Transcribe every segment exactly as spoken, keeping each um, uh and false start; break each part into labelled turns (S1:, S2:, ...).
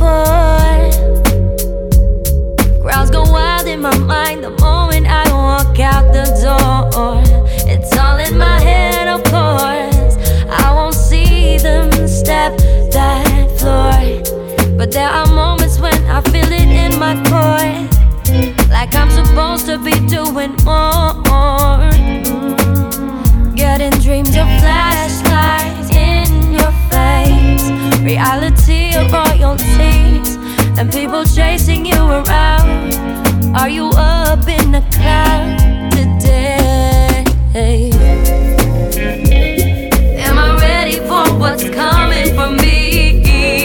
S1: before. Crowds go wild in my mind the moment I walk out the door. It's all in my head, of course. I won't see them step that floor, but there are moments when I feel it in my core, like I'm supposed to be doing more. Getting dreams of flashlights in your face, reality of royalties, and people chasing you around. Are you up in the cloud today? Am I ready for what's coming for me?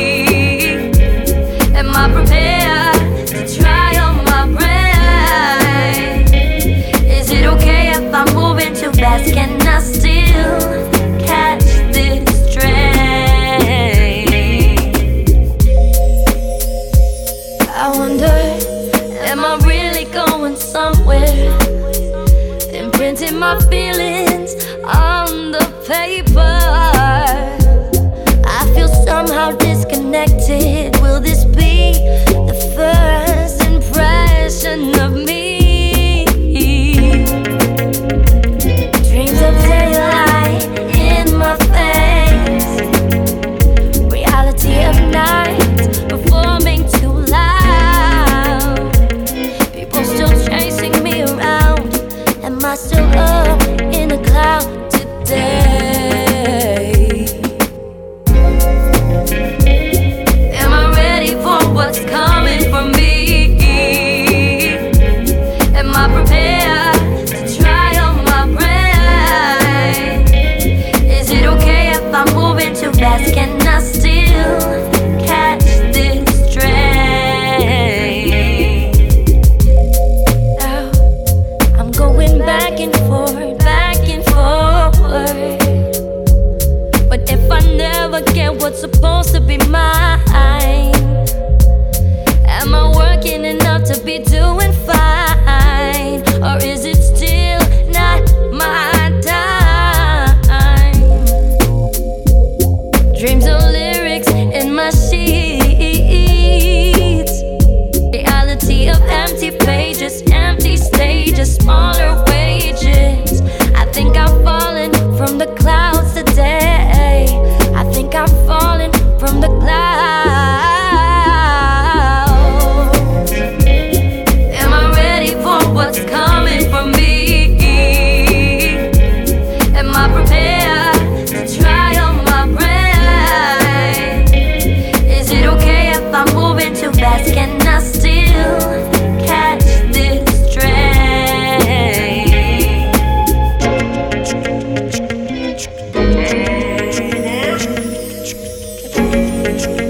S1: Am I prepared to try on my breath? Is it okay if I'm moving too fast? Can I still catch this train? I wonder, am I really going somewhere? Imprinting my feelings on the paper. I feel somehow disconnected. Will this be the first impression of me? Dreams of daylight in my face, reality of night performing too loud. People still chasing me around. Am I still up in the cloud today? Am I ready for what's coming for me? Am I prepared to try on my breath? Is it okay if I'm moving too fast? Can I still catch this train? Now I'm going back and forth, back and forth. But if I never get what's supposed to be mine, am I working enough to be doing fine? Or is it still not my time? Dreams of lyrics in my sheets, reality of empty pages, empty stages, smaller wages. I think I'm falling from the clouds today. I think I'm falling from the clouds. Am I ready for what's coming for me? Am I prepared to try on my breath? Is it okay if I'm moving too fast? Can I still catch this train?